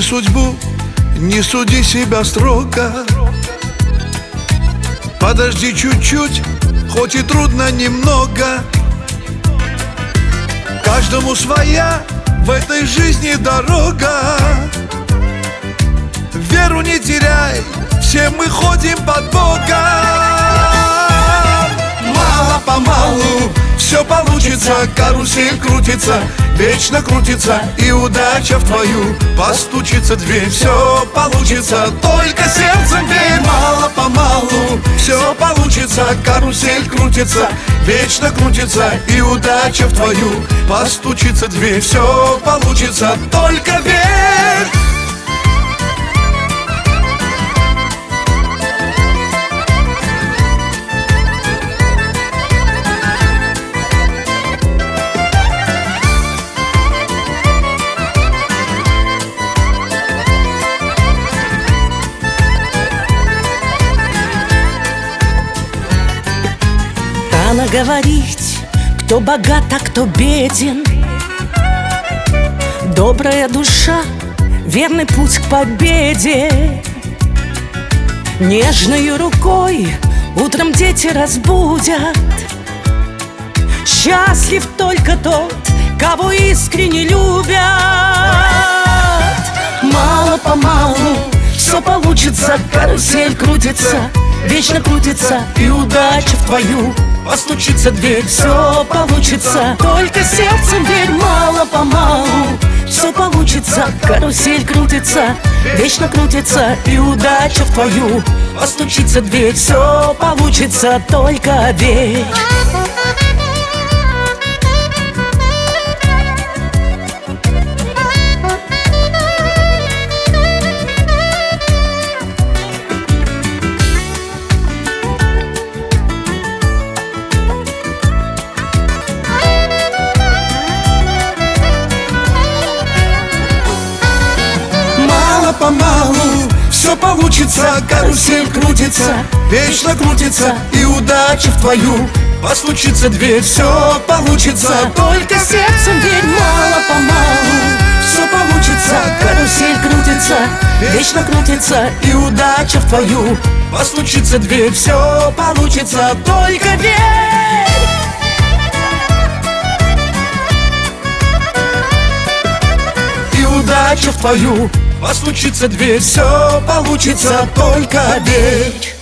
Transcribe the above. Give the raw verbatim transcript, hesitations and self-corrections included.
судьбу, не суди себя строго. Подожди чуть-чуть, хоть и трудно немного. Каждому своя в этой жизни дорога. Веру не теряй, все мы ходим под Бога. Мало-помалу все получится, карусель крутится, вечно крутится, и удача в твою постучится дверь. Все получится, только сердцем верь. Мало-помалу все получится, карусель крутится, вечно крутится, и удача в твою постучится дверь. Все получится, только верь. Рано говорить, кто богат, а кто беден. Добрая душа, верный путь к победе. Нежною рукой утром дети разбудят. Счастлив только тот, кого искренне любят. Мало-помалу все получится, карусель крутится, вечно крутится, и удача в твою постучится дверь. Все получится, только сердцем верь. Мало-помалу все получится, карусель крутится, вечно крутится, и удача в твою постучится дверь. Все получится, только верь. Мало-помалу все получится, карусель крутится, вечно крутится, и удача в твою постучится дверь. Все получится, только сердцем верь. Мало-помалу все получится, карусель крутится, вечно крутится, и удача в твою постучится дверь. Все получится, только верь. И удача в твою постучится дверь. Все получится, только верь.